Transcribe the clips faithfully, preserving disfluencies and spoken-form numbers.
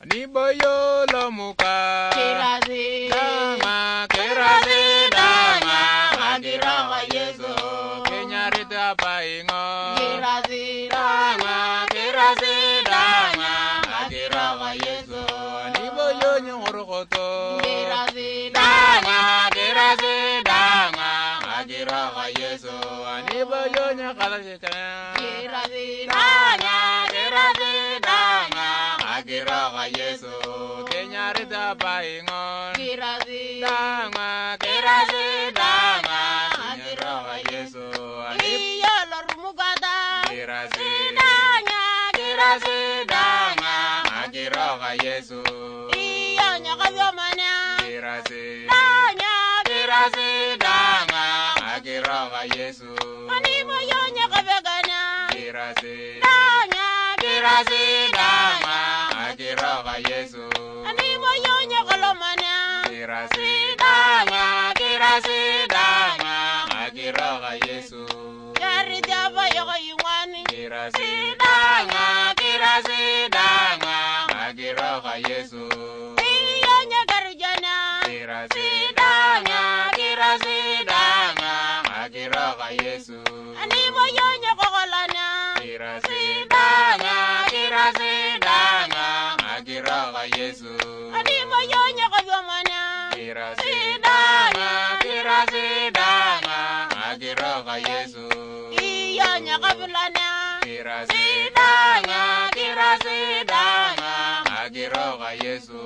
ni boyo lo muka Kirazi danga kirazi danga Agira wa Yesu kenyarita baingo Kirazi danga kirazi danga Agira wa Yesu ni boyo nyorokoto Kirazi danga kirazi danga agira wa Yesu ni boyo nyakala chekana Kirazi danga kirazi danga agira wa Yesu kenyarita baingo Kirazi danga kirazi danga agira wa Yesu ni Iyo lorumugada kirazi Danya kirazi danga agira wa Yesu Iyo nyakavyomanya kirazi Danya kirazi danga agira wa Yesu Animo yo nyakavegana kirazi Danya kirazi danga agira wa Yesu Animo yo nyakalomanya kirazi danga kirazi danga agira wa Yesu Yari java yoko yungwani kirazi danga kirazi danga agira wa Yesu Iyo nyakarijana kirazi danga kirazi danga agira wa Yesu Animo yo nyakakolana kirazi danga kirazi danga agira wa Yesu Animo yo nyakavyomanya kirazi danga kirazi danga agira wa Yesu Iyo nyakavilana kirazi danga kirazi danga agira wa Yesu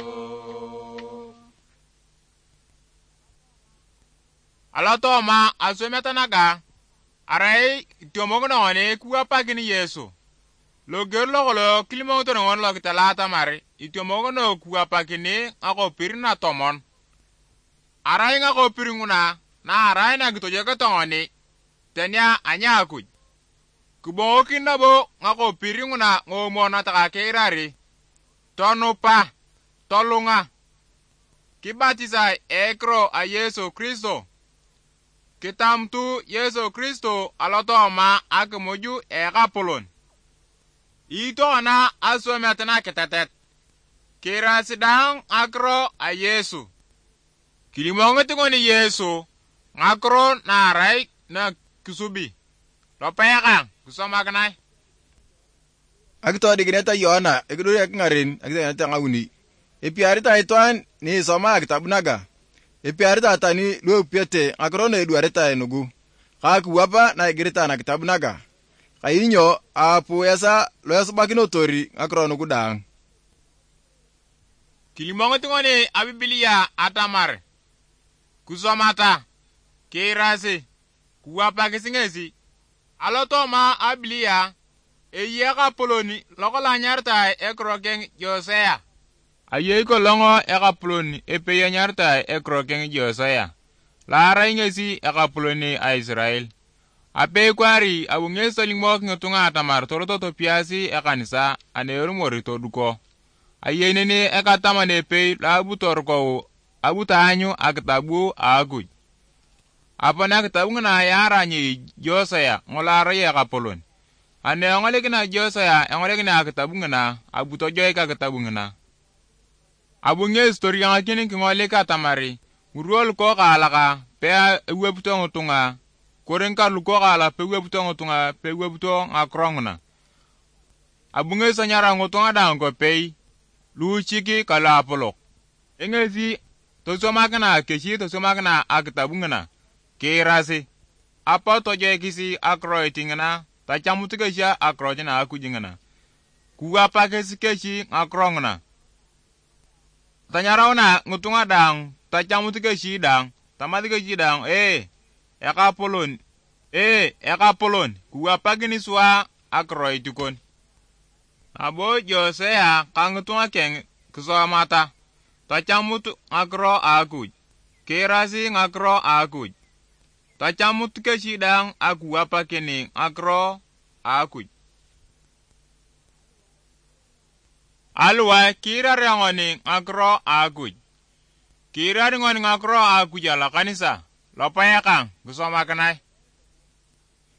Alato ma asometa naga arai tiomogono one kuwa pagini Yesu lo gerlo golo kilimo to ngon lo kitalata mari itiomogono kuwa pagini ako pirina tomon arai nga ko piringuna na arai na gitoje ka tongoni tenya anya ku kubo kinabo nga ko piringuna ngo mona ta keirari tonu pa tolunga kibatiza ekro a Yesu Kristo kitamtu Yesu Kristo aloto ma akmoju egapolon ito na asometna ketatet kirasidang akro a Yesu kilimongotngoni Yesu ngakro na rai na kusubi lopeka kusomagnai Akito digneta Yohana ekidori akingarin akita ngawuni epiarita itwan ni soma kitabunaga epiarita tani lo piete akrona eduareta enugu kaku wapa na igirita na kitabunaga kayinyo apu esa lo yasbakino tori akrona gudang kilimongotngoni abibilia atamar kusomata kirasi kuwapa kisingesi aloto ma abilia eyeka poloni lokola nyarta ekrokeng Josea ayeko longo eka poloni epeye nyarta ekrokeng Josea lara ingesi eka poloni a Israel ape kwari abungeso lingmok ngutunga tamar toroto piasi ekanisa aneru morito duko ayenene eka tamane pe labutor ko abutanyu aktabu aguj apana kitabu na yara nyi Josea ngolara eka poloni ane ngolekina Josea ngolekina kitabu ngana abuto joy ka kitabu ngana abunge historia ngakini ngoleka tamari urol ko kalaka pe webuto ngutunga korenka luko kala pe webuto ngutunga pe webuto ngakrongna abunge sanyara ngutunga dango pe luchiki kala apolok engezi to somakana keshi to somakana akitabu ngana kirasi apa to joy kisi akroitingna ta chamutikesha akrojina akujingana kuwa pakesikeshi akrongna tanyarauna ngutunga dang ta chamutikeshi dang tamatikeshi dang eh eka polon eh eka polon kuwa pagini swa akroitukon abo Josea kangutunga keng kusomata ta chamutu akro akuj kirasi ngakro akuj tachamut kesidang aku apa kini akro aku alwa kira rangoni akro aku kira ngoni akro aku jala kanisa lopaya kang gusoma kanai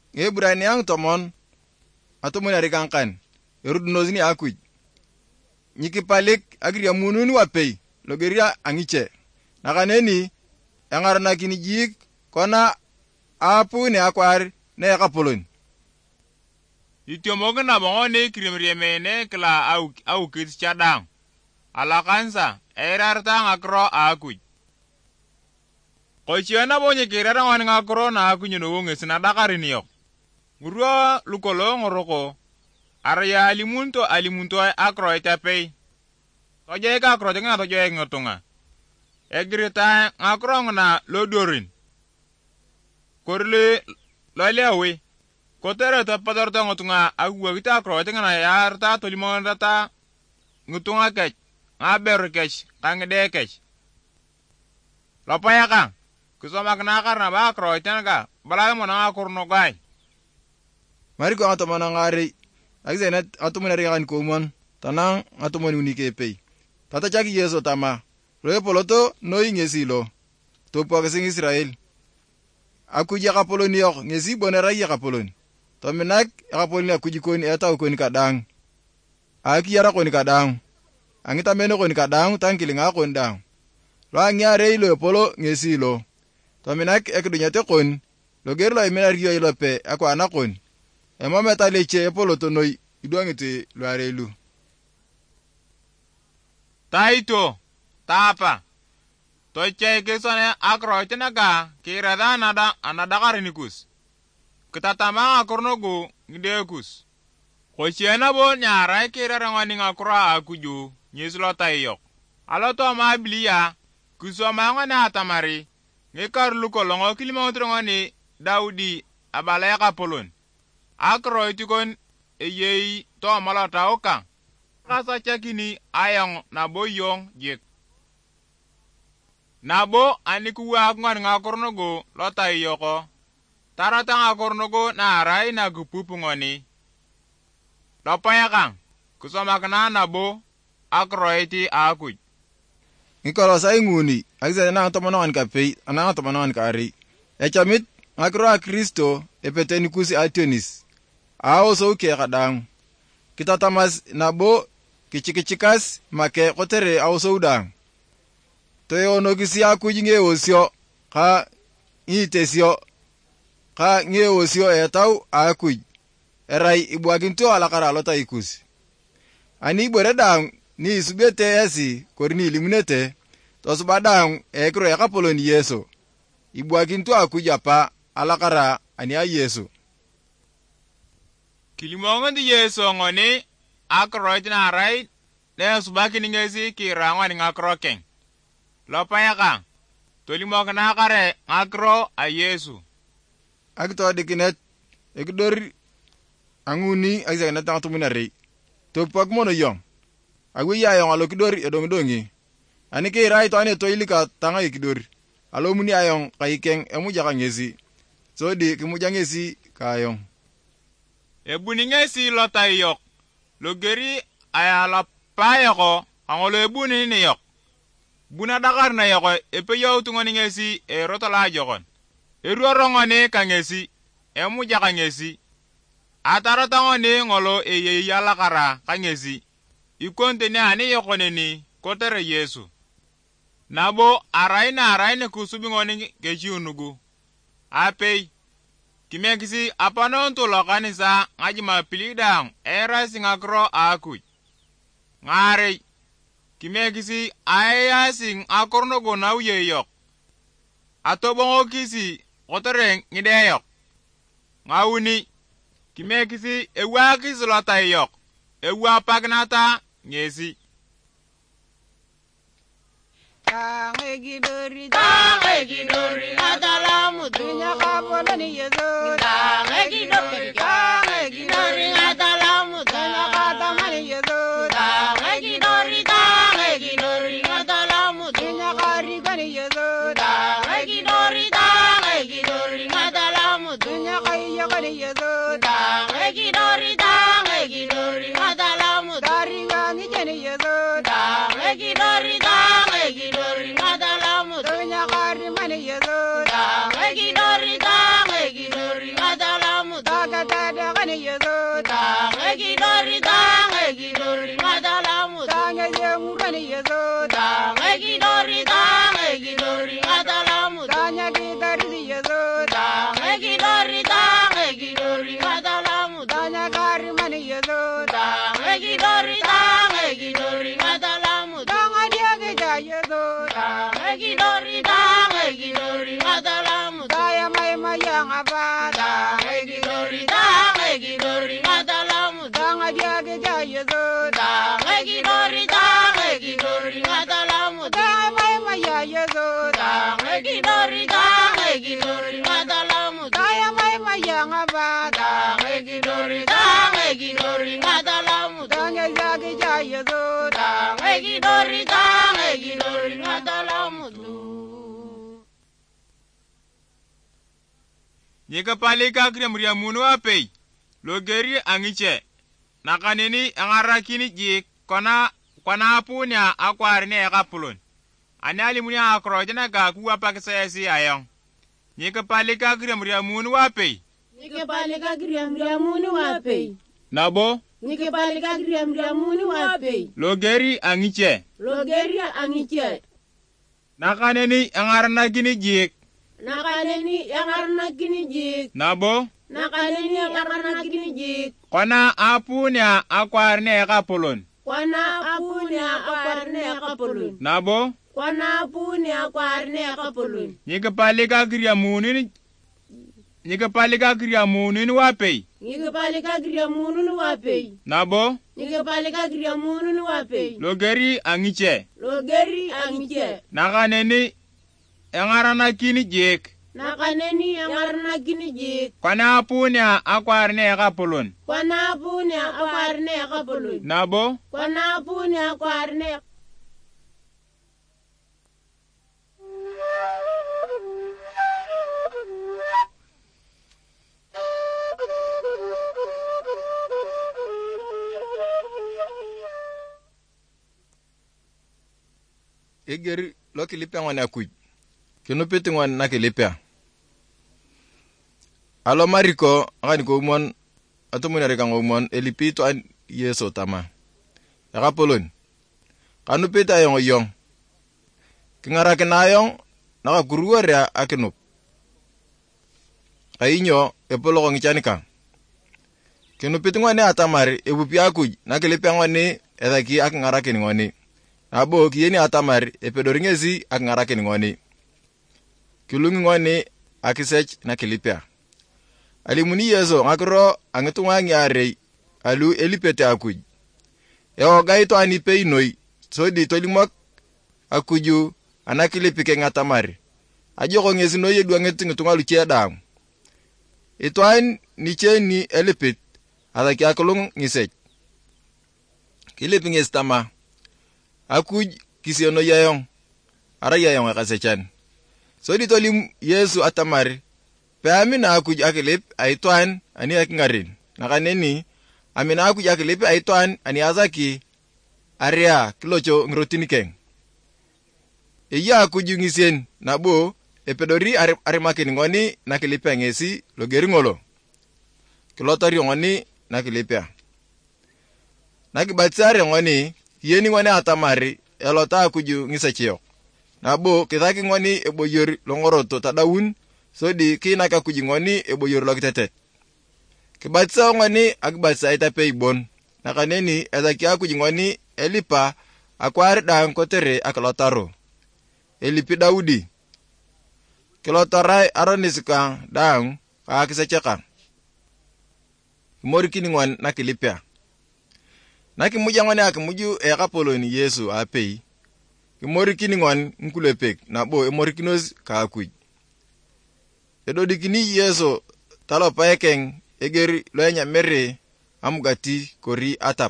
Ebrani ang tomon ato mo narikangkan erud nozini aku nyikipalik agiriamunun wapei logeria angiche nakaneni engarnakin jik kona apu ne akwar ne yakapolon Itiomog na bongo ne kirimriemene kla au au kits chadang alakansa erarta ngakro akuj Kochiana bonye kirara wan ngakro na akunyo no ngesina dakarin yok Ngurua lukolo ngoroko arya alimunto alimunto akro etapei Toje ka akro tenga toje ngotunga Egrita ngakro ngna lodorin Korle loleawe Kotere tapadorta ngotunga agwa kita akro tenga na yarta tolimonata ngutunga kech ngaber kech kangde kech Lopaya kang kusoma knakar na ba akro tenga balay mo na akurno gai Mari ko ato mana ngari agzenet ato mana riyan kumon tanang ato mana unike pei Tata chaki Yeso tama Roe poloto no ingesilo Topo kasing Israel Aku ya kapolon yok ngesi bonera ya kapolon Tomenak ya kapolon aku jikoni eta ukoni kadang Aki yara koni kadang Angita meno koni kadang tangkili nga koni dang Lo angya rei lo polo ngesilo Tomenak ekdunyate koni Loger lo imena riyo ilope aku anakoni Ema meta leche polo to noi iduangite lo arelu Taito, tapa. Toche kesone akro tenaga kirada anada anadakarinikus. Ketatama akornogo ngidekus. Kochiena bo nyara kirara ngani ngakro akuju nyeslo tayok. Aloto ma bilia kusoma ngani atamari ngekar lukolongo kilimotro ngani Daudi abalaya kapolon. Akro itikon eyei to malata oka. Kasa chakini ayong nabo yong jik. Nabo anikuwa ngan ngakornogo lota yoko. Tarata ngakornogo na aray na gupupu ngoni. Lopaya kang, kusoma kana nabo akroiti akuj. Ngikolo sa inguni, agza na tomonon kapei, ana tomonon kari. Echamit ngakro a Kristo epeteni kusi Atenis. Ao so ke kadang. Kita tamas nabo kichikichikas make kotere au so udang. Toyo no kisi akuj nge osio ka itesio ka nge osio etau akuj. Erai ibuaginto alakara lota ikusi. Ani boredang ni subete esi korini limunete tosubadang ekro yakapoloni Yeso. Ibuaginto akuja pa alakara ani a Yeso. Kilimongan di Yeso ngoni akroit na aray na subaki ngesi kirangwa ni ngakrokeng. Lopaya kang tolimok na kare ngakro a Yesu. Agto dikinet ekdor anguni agza na tang tumunari. Topak mono yong. Agu ya yong alo kidor edong dongi. Ani ke rai to ane to ilika tanga ikidor. Alo muni ayong kaikeng emu jaka ngesi. So di kimuja ngesi kayong. Ebuni ngesi lota yok. Logeri ayala payako angolo ebuni ni yok. Buna dakar na yoko epe yaw tungoni ngesi e rotala jokon. Eru rongone ka ngesi emu jaka ngesi. Atara tangone ngolo e ye yala kara ka ngesi. Ikonte ne ani yokone ni kotere Yesu. Nabo araina araina kusubi ngoni kechi unugu. Apei kimekisi apanon to lokanisa ngajima pilidang era singakro akuj. Ngare kimekisi aya sing akornogo na uyeyok. Atobongo kisi kotere ngideyok. Ngawuni kimekisi ewa kisi lota yok. Ewa pagnata ngesi. Tange gidori, tange gidori, atalamu dunya kapoloni Yesu. Tange gidori, tange gidori, atalamu dunya katamani Yesu. Tange gidori, tange gidori, atalamu dunya karigani Yesu. Tange gidori, tange gidori, atalamu dunya kayakani Yesu. Tange gidori, tange gidori, atalamu darigani jeni Yesu. Tange gidori, tange gidori, atalamu dunya karimani Yesu. Tange gidori, tange gidori. Danya gidori yeso. Dange gidori, dange gidori, matalamu. Danya kari mani yeso. Dange gidori, dange gidori, matalamu. Danga dia geja yeso. Dange gidori, dange gidori, matalamu. Daya mai mayang apa. Dange gidori, dange gidori, matalamu. Danga dia geja yeso. Dange gidori, dange gidori, matalamu. Daya mai maya yeso. Dange gidori, dange gidori, matalamu. Daya mai mayang apa. Dange gidori, dange gidori, matalamu. Danya dia geja yeso. Dange gidori, dange gidori, matalamu. Nyika palika kriam ria munu apei. Logeri angiche. Nakanini angarakini jik kona kona apunya akwarine ekapulon. Anyali munya akrojana ga kuwa pakisayasi ayong. Nyika palika kriam ria munu apei. Nike palika kriam ria munu apei. Nabo. Nike palika kriam ria munu apei. Logeri angiche. Logeri angiche. Nakanini angaranakini jik. Nakaneni angaranakini jik. Nabo. Nakaneni angaranakini jik. Kona apunya akwarine ekapulon. Kwana apunya akwarne akapulun. Nabo. Kwana apunya akwarne akapulun. Nyika palika kriam munu Nyika palika kriam munu apei. Nike palika kriam munu apei. Nabo. Nike palika kriam munu apei. Logeri angiche. Logeri angiche. Nakaneni angaranakini jik. Nakaneni angaranakini jik. Kwana apunya akwarine ekapulon. Kwana apunya akwarne akapulun. Nabo. Kwana apunya akwarne. Egeri lo kilipia ngwan akuj. Kino peti ngwan na kilipia. Alo mariko ngani ko umon ato muna reka ngomon elipito an yeso tama. Ekapulon. Kanu peti ayong yong. Kingara kinayong nakakuruwaria akinup. Kainyo epolo ko ngichanika. Kino peti ngwan atamari ebupi akuj na kilipia ngwani edaki akingara kini ngwani. Abo kiyeni atamari epedoringezi akingarakin ngoni. Kilungi ngoni akisech na kilipia. Alimuni yeso ngakro angetunga ngiarei alu elipete akuj. Eo gaito ani peinoi sodi tolimok akuju anakilipike ngatamari. Ajoko ngezi no yedu angeti ngitunga luchedang. Itwain ni cheni elipit adaki akulung ngisech. Kilipinge stama. Akuj kisiono yayong. Ara yayong akasechan. So di tolim Yesu atamari. Peamina akuj akilip aituan ani akingarin. Nakaneni amina akuj akilip aituan ani azaki. Area kilocho ngrotinikeng. Iya akuj ngisien nabo epedori arimakin ngoni nakilipia ngesi logeri ngolo. Kilotori ngoni nakilipia. Nakibatsari ngoni yeni ngone atamari elota akuju ngisachio. Nabo kitaki ngoni eboyor longoroto tadaun sodi kina ka kuji ngoni eboyor lokitete. Kibatsa ngoni agbatsa itape ibon. Nakaneni ezaki akuji ngoni elipa akwari dang kotere akalotaro. Elipi Daudi. Kilotorai aronisika dang kakisacheka. Kimori kini ngwan nakilipia. Naki muja ngone akimuju e kapoloni Yesu apei. Kimori kini ngwan nkulepek na bo emori kinos ka akuj. Edo dikini Yesu talo paekeng egeri loenya mere amugati kori atap.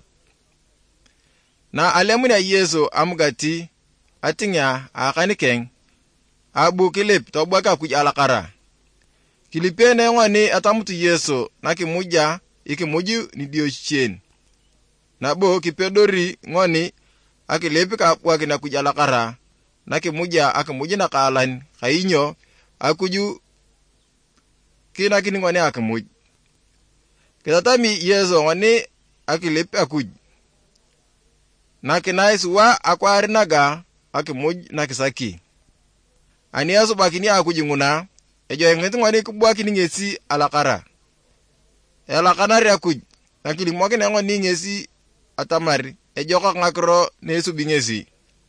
Na alemuna Yesu amugati atingya akanikeng abu kilip tobaka akuj alakara. Kilipene ngwane atamutu Yesu naki muja ikimuju ni dio chen. Nabo kipedori ngoni akilepi kapwa kina kujala kara naki muja akimuja na kalan kainyo akuju kina kini ngoni akimuj. Kitatami Yesu ngoni akilepi akuj. Naki naiswa akwari naga akimuj nakisaki. ani asu bakini akuji nguna ejo ngeti ngwani kubwakini ngesi alakara elakanari akuj nakili mwakini ngwani ngesi atamari ejo ka ngakro nesu bingesi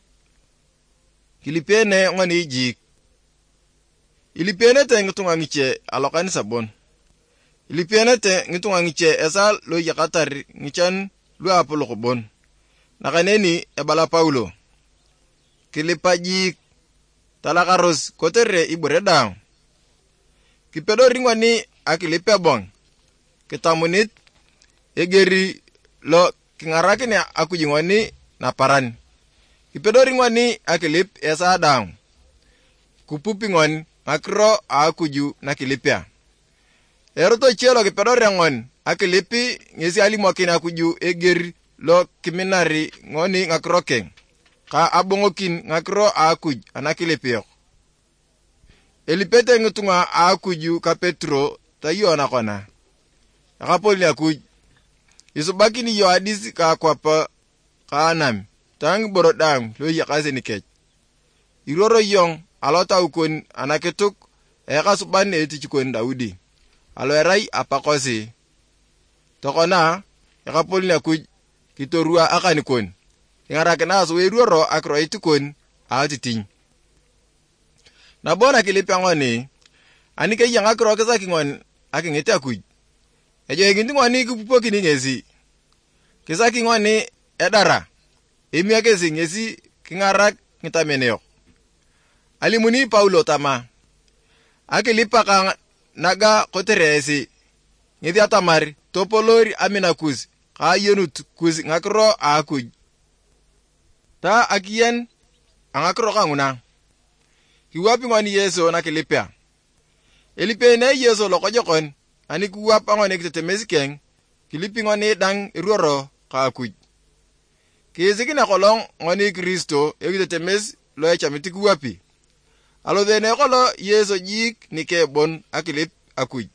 kilipene ngwani jik ilipene te ngitunga ngiche alokani sabon ilipene te ngitunga ngiche esa lo yakatar ngichan lu apolo kobon nakaneni ebala Paulo kilipajik talakaros kotere ibure daw kipedo ringwani akilipe bong kitamunit egeri lo kingarakini akujingwani na paran kipedo ringwani akilip esa daw kupupingon akro akuju na kilipia eroto chelo kipedo rengon akilipi ngesi alimwakini akuju egeri lo kiminari ngoni ngakroken ka abongokin ngakro akuj anakilipio elipete ngutunga akuju ka Petro tayo na kona akapoli akuj isubakini yo hadisi ka kwapa ka anam tang borodang lo yakase nikech iroro yong alota ukon anaketuk e kasuban etichukon Daudi alo erai apakosi tokona akapoli akuj kitorua akanikon ngarakena so weruoro akro itukon atiting na bona kilipangoni anike yang akro kesa kingon akingete akuj ejo nginti ngoni kupupo kini ngesi kesa kingoni edara emia kesi ngesi kingarak ngitameneo alimuni Paulo tama akilipa ka naga koteresi ngiti atamari topolori aminakus ka yenut kus ngakro akuj ta akiyen angakro kanguna kiwapi ngoni Yesu na kilipia elipe ne Yesu lokojokon ani kuwapa ngoni kitetemezikeng kilipi ngoni dang iruoro ka akuj kizikina kolong ngoni Kristo ekitetemez lo echamiti kuwapi alo dene kolo Yesu jik nikebon akilip akuj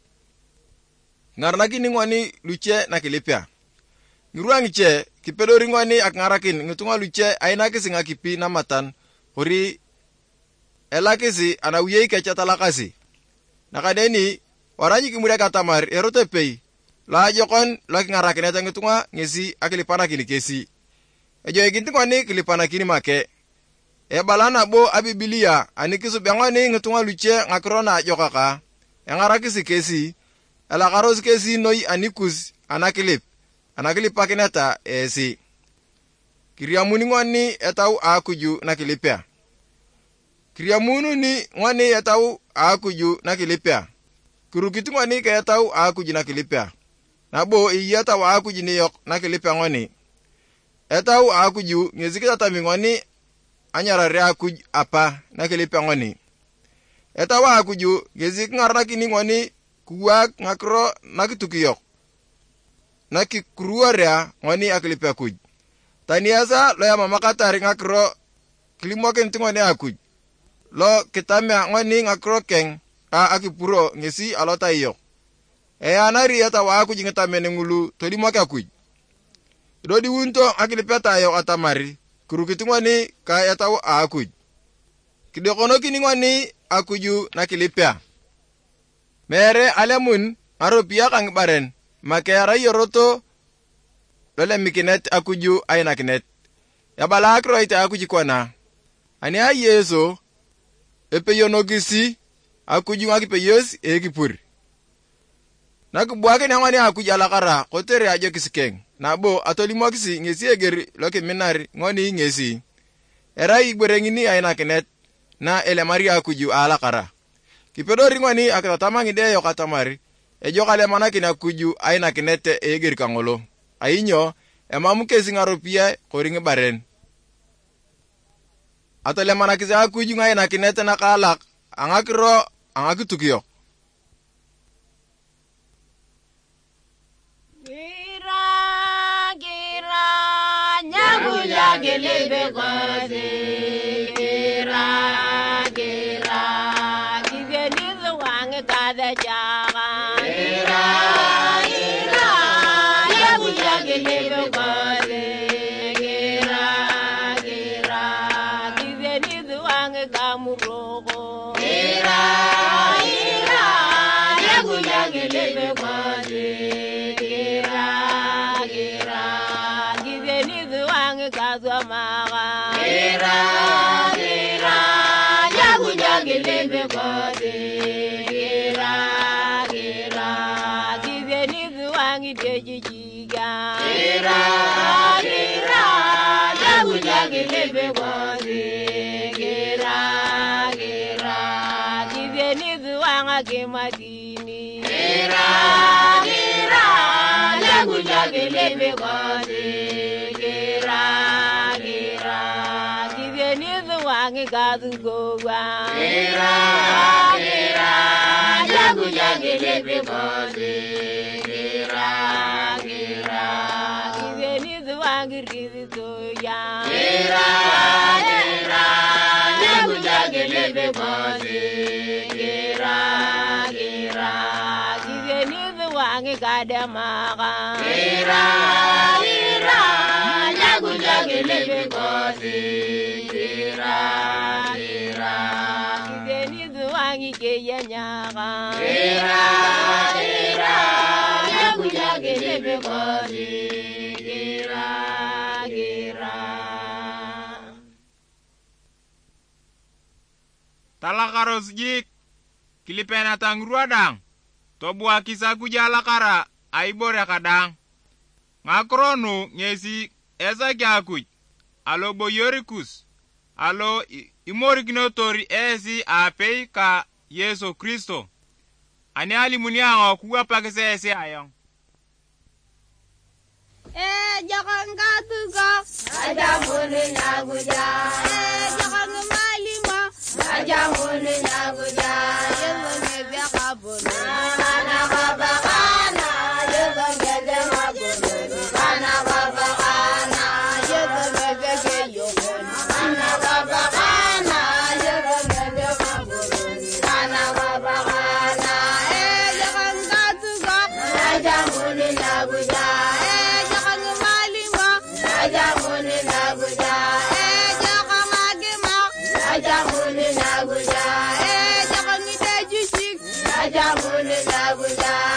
ngarnaki ni ngoni luche na kilipia ngiruang che kipedo ringwani akngarakin ngutunga luche aina kisi ngakipi na matan hori elakisi anawiye kecha talakasi nakadeni waranyi kimuda katamar erote pei la jokon la ngarakin eta ngutunga ngesi akilipana kini kesi ejo eginti kwani kilipana kini make e balana bo abibilia anikisu bengwani ngutunga luche ngakrona jokaka engarakisi kesi ala karos kesi noi anikus anakilip anakilip pakinata esi kiriamuni ngwani etau akuju nakilipia kiriamunu ni ngwani etau akuju nakilipia kurukitu ngwani ke etau akuju nakilipia nabo iyata wa akuju ni yok nakilipia ngwani etau akuju ngezikita tamingwani anyarare akuj apa nakilipia ngwani etau akuju ngezik ngarnakini ngwani kuwak ngakro nakitukiyok nakikruaria ngoni akilipe akuj taniasa lo ya mamakatari ngakro kilimoken tingone akuj lo kitamya ngoni ngakro keng a akipuro ngesi alota iyo e anari eta wa akuj ngitamene ngulu tolimoke akuj dodi wunto akilipe tayo atamari kurukitungoni ka eta wa akuj kidokono kini ngoni akuju nakilipia mere alemun aropia kang baren makera yoroto lole mikinet akuju aina kinet ya balakro ite akuji kwana ani a Yesu epe yonogisi akuju ngakipe yes ekipur nakubwake nangwani akuji alakara kotere ajo kisikeng nabo atolimo kisi ngesi egeri loke minari ngoni ngesi era igberengini aina kinet na elemari akuju alakara kipedo ringwani akatamangi deyo katamari ejo kale manakini akuju aina kinete egeri kangolo ainyo emamuke singaropia koringi baren atole manakiza akuju aina kinete nakalak angakiro angakitukio gira gira nyaguja gelebe kwaze gira gira kizelizo wange kada jaga gira gira nyaguja gelebe kwaze gira gira kizelizo wange kamuroko wanga ke matini. Kira, kira, lagu jage lebe kode. Kira, kira, Kizeni wangi kazu gowa. kira, kira, lagu jage lebe kode. Kira, kira, Kizeni wangi rizi soya. kira, kira, lagu jage lebe kode. Kira, kira, Kizeni wangi kadamaka. kira, kira, lagu jage lebe kode. Kira, kira, Kizeni wangi keyanyaka. kira, kira, lagu jage lebe kode. Kira, kira. Talakaros jik. Kilipena tangrua dang. Tobua kisa kujala kara. Aibore kadang. Ngakronu ngesi esa kyakuj. Alo boyorikus. Alo i- imorignotori esi apei ka Yesu Kristo. Ani alimuniango kuwa pakise esi ayong. Eh, jangan katuka. Aja mune nyaguja, Eh, jangan malima. aja mune nyaguja. Yeso ngebe kabona. Kana baba kana, yeso ngede maguja. Kana baba kana, yeso ngede keyokona. Kana baba kana, yeso ngede maguja. Kana baba kana, Eh, jangan katuka. aja mune nyaguja, Eh, jangan malima. aja mune nyaguja, Eh, jangan magema. aja mune nyaguja, Eh, jangan ngide jusik. aja mune nyaguja.